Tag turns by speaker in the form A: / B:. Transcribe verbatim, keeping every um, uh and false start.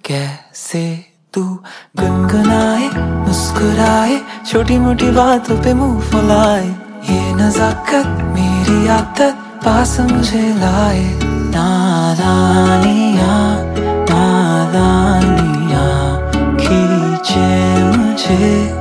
A: कैसे तू गुनगुनाए मुस्कुराए, छोटी मोटी बातों पे मुंह फुलाए, ये नजाकत मेरी आदत पास मुझे लाए। नादानिया नादानिया खींचे मुझे